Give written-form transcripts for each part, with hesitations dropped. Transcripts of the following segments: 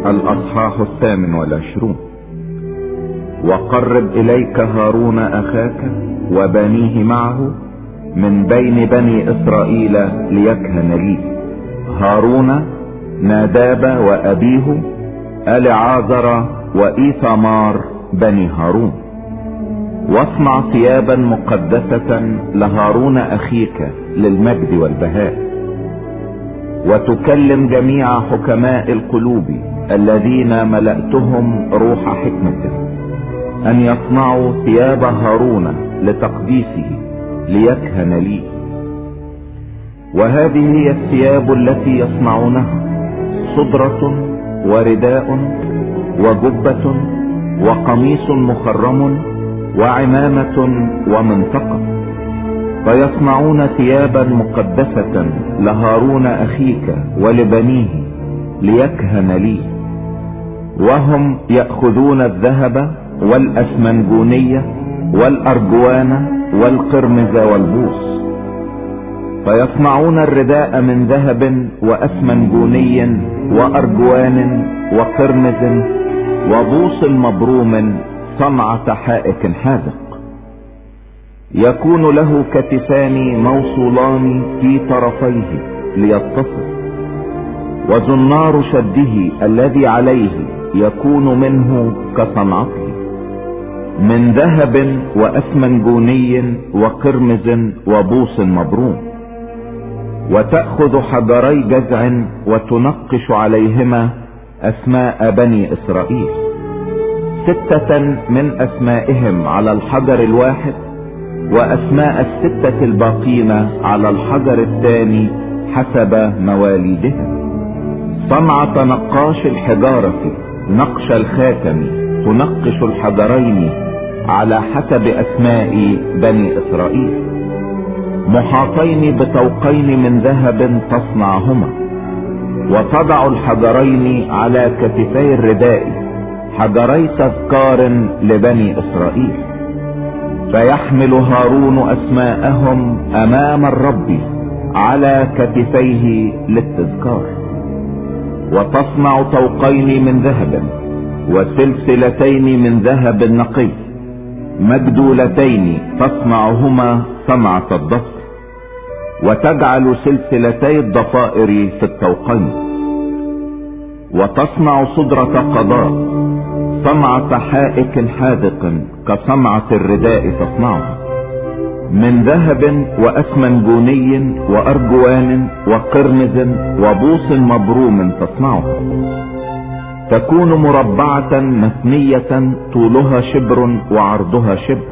الأصحاح 28. وقرب إليك هارون أخاك وبنيه معه من بين بني إسرائيل ليكهن لي. هارون ناداب وأبيه ألعازر وإيثمار بني هارون. واصنع ثيابا مقدسة لهارون أخيك للمجد والبهاء. وتكلم جميع حكماء القلوب الذين ملأتهم روح حكمة أن يصنعوا ثياب هارون لتقديسه ليكهن لي. وهذه هي الثياب التي يصنعونها: صدرة ورداء وجبة وقميص مخرم وعمامة ومنطقة. فيصنعون ثيابا مقدسة لهارون أخيك ولبنيه ليكهن لي. وهم يأخذون الذهب والأسمنجونية والأرجوان والقرمز والبوص. فيصنعون الرداء من ذهب وأسمنجوني وأرجوان وقرمز وبوص مبروم صنعة حائك حاذق. يكون له كتفان موصولان في طرفيه ليتصل. وزنار شده الذي عليه يكون منه كصنعته من ذهب وأسمنجوني وقرمز وبوص مبروم. وتأخذ حجري جزع وتنقش عليهما أسماء بني إسرائيل، 6 من أسمائهم على الحجر الواحد، وأسماء 6 الباقين على الحجر الثاني حسب مواليدهم. صنعة نقاش الحجارة نقش الخاتم تنقش الحجرين على حسب أسماء بني إسرائيل، محاطين بطوقين من ذهب تصنعهما. وتضع الحجرين على كتفي الرداء حجري تذكار لبني إسرائيل. فيحمل هارون أسماءهم أمام الرب على كتفيه للتذكار. وتصنع طوقين من ذهب وسلسلتين من ذهب نقي مجدولتين تصنعهما صنعة الضفر. وتجعل سلسلتي الضفائر في الطوقين. وتصنع صدرة قضاء صنعة حائك حاذق كصنعة الرداء تصنعها من ذهب وأسمنجوني وأرجوان وقرمز وبوص مبروم تصنعها. تكون مربعة مثنية طولها شبر وعرضها شبر.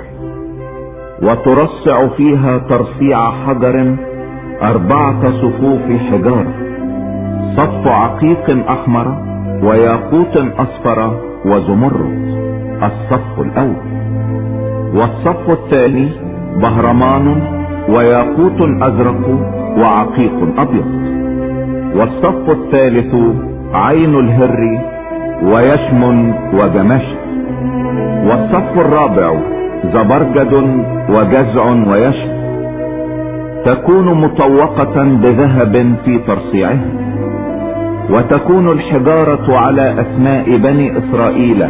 وترصع فيها ترصيع حجر 4 صفوف حجارة، صف عقيق أحمر وياقوت أصفر وزمرد الصف الأول. والصف الثاني بهرمان وياقوت أزرق وعقيق أبيض. والصف الثالث عين الهر ويشم وجمشت. والصف الرابع زبرجد وجزع ويشم. تكون مطوقة بذهب في ترصيعها. وتكون الحجارة على أسماء بني إسرائيل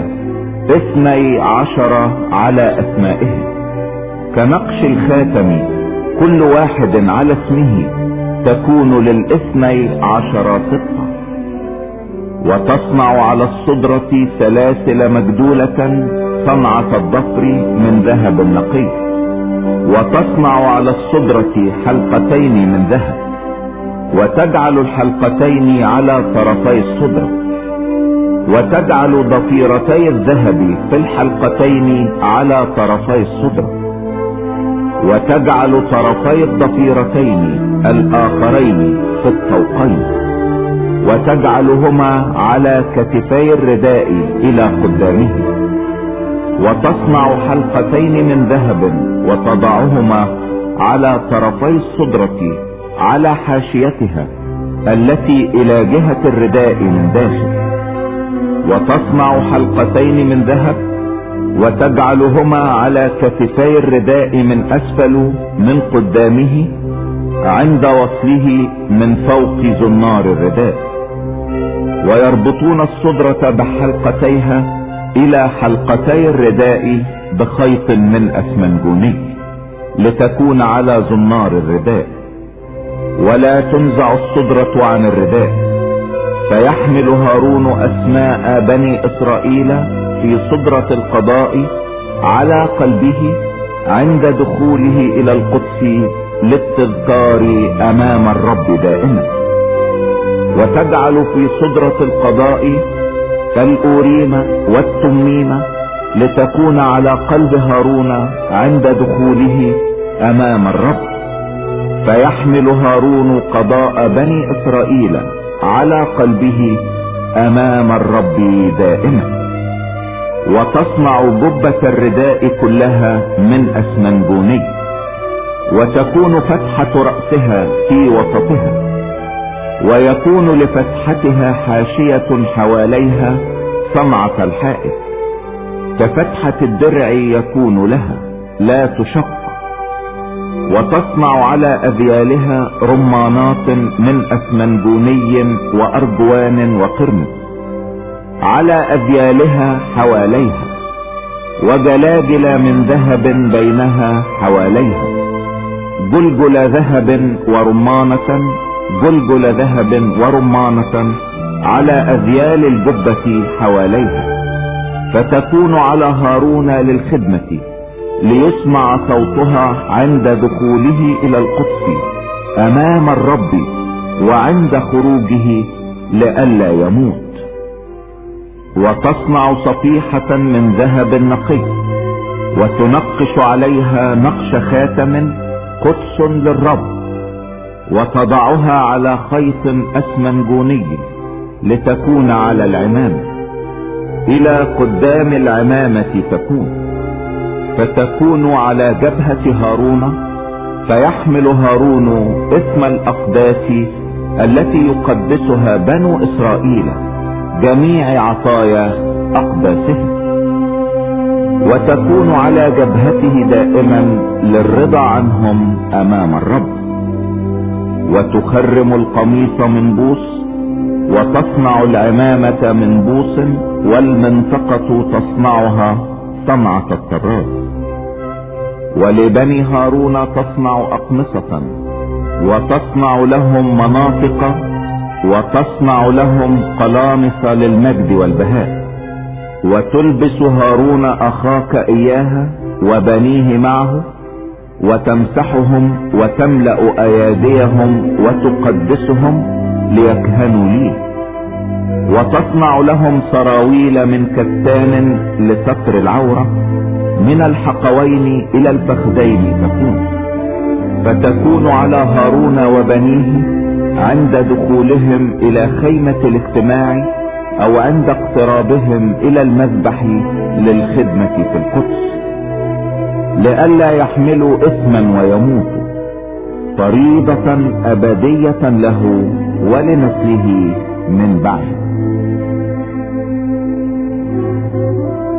12 على أسمائهم كنقش الخاتم، كل واحد على اسمه تكون ل12 سقة. وتصنع على الصدرة سلاسل مجدولة صنعة الضفر من ذهب نقي. وتصنع على الصدرة حلقتين من ذهب. وتجعل الحلقتين على طرفي الصدرة. وتجعل ضفيرتي الذهب في الحلقتين على طرفي الصدرة. وتجعل طرفي الضفيرتين الآخرين في الطوقين. وتجعلهما على كتفي الرداء إلى قدامه. وتصنع حلقتين من ذهب وتضعهما على طرفي الصدرة على حاشيتها التي إلى جهة الرداء من داخل. وتصنع حلقتين من ذهب وتجعلهما على كتفي الرداء من أسفل من قدامه عند وصله من فوق زنار الرداء. ويربطون الصدرة بحلقتيها الى حلقتي الرداء بخيط من اسمنجوني لتكون على زنار الرداء. ولا تنزع الصدرة عن الرداء، فيحمل هارون اسماء بني اسرائيل في صدرة القضاء على قلبه عند دخوله الى القدس للتذكار امام الرب دائما. وتجعل في صدرة القضاء الأوريم والتميم لتكون على قلب هارون عند دخوله امام الرب. فيحمل هارون قضاء بني اسرائيل على قلبه امام الرب دائما. وتصنع جبة الرداء كلها من اسمنجوني، وتكون فتحة رأسها في وسطها، ويكون لفتحتها حاشية حواليها صنعة الحائط كفتحة الدرع يكون لها لا تشق. وتصنع على اذيالها رمانات من اسمنجوني وارجوان وقرمز على اذيالها حواليها، وجلاجل من ذهب بينها حواليها، جلجل ذهب ورمانة، جلجل ذهب ورمانة على اذيال الجبة حواليها. فتكون على هارون للخدمة ليسمع صوتها عند دخوله الى القدس امام الرب وعند خروجه لئلا يموت. وتصنع صفيحة من ذهب نقي، وتنقش عليها نقش خاتم قدس للرب، وتضعها على خيط اسمنجوني لتكون على العمامة الى قدام العمامة تكون. فتكون على جبهة هارون، فيحمل هارون اسم الاقداس التي يقدسها بنو اسرائيل جميع عطايا اقداسهم. وتكون على جبهته دائما للرضا عنهم امام الرب. وتخرم القميص من بوس، وتصنع العمامة من بوس، والمنطقة تصنعها صنعة الطراز. ولبني هارون تصنع أقمصة، وتصنع لهم مناطق، وتصنع لهم قلامص للمجد والبهاء. وتلبس هارون أخاك إياها وبنيه معه، وتمسحهم وتملأ أياديهم وتقدسهم ليكهنوا لي. وتصنع لهم سراويل من كتان لستر العورة من الحقوين الى الفخذين تكون. فتكون على هارون وبنيه عند دخولهم الى خيمة الاجتماع او عند اقترابهم الى المذبح للخدمة في القدس، لئلا يحملوا اثما ويموتوا، فريضة ابدية له ولنسله من بعد.